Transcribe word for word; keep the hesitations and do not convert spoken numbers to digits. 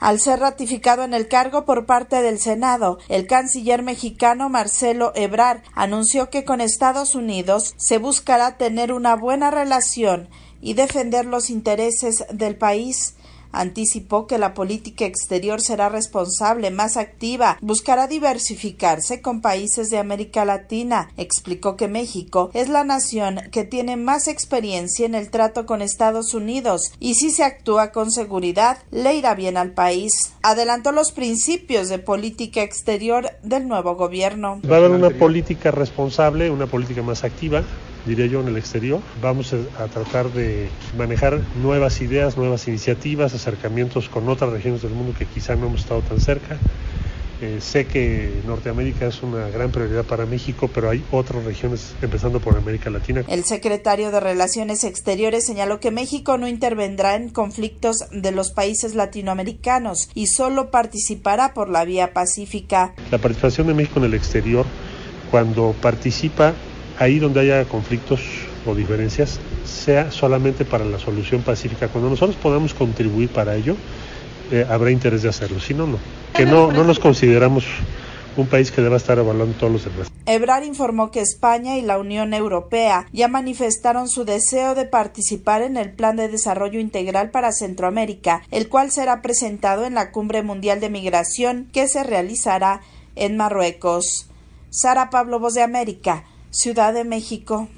Al ser ratificado en el cargo por parte del Senado, el canciller mexicano Marcelo Ebrard anunció que con Estados Unidos se buscará tener una buena relación y defender los intereses del país. Anticipó que la política exterior será responsable, más activa, buscará diversificarse con países de América Latina. Explicó que México es la nación que tiene más experiencia en el trato con Estados Unidos y si se actúa con seguridad, le irá bien al país. Adelantó los principios de política exterior del nuevo gobierno. Va a haber una política responsable, una política más activa, diría yo, en el exterior. Vamos a tratar de manejar nuevas ideas, nuevas iniciativas, acercamientos con otras regiones del mundo que quizá no hemos estado tan cerca. Eh, sé que Norteamérica es una gran prioridad para México, pero hay otras regiones, empezando por América Latina. El secretario de Relaciones Exteriores señaló que México no intervendrá en conflictos de los países latinoamericanos y solo participará por la vía pacífica. La participación de México en el exterior, cuando participa ahí donde haya conflictos o diferencias, sea solamente para la solución pacífica. Cuando nosotros podamos contribuir para ello, eh, habrá interés de hacerlo. Si no, no. Que no, no nos consideramos un país que deba estar evaluando todos los demás. Ebrard informó que España y la Unión Europea ya manifestaron su deseo de participar en el Plan de Desarrollo Integral para Centroamérica, el cual será presentado en la Cumbre Mundial de Migración que se realizará en Marruecos. Sara Pablo, Voz de América, Ciudad de México.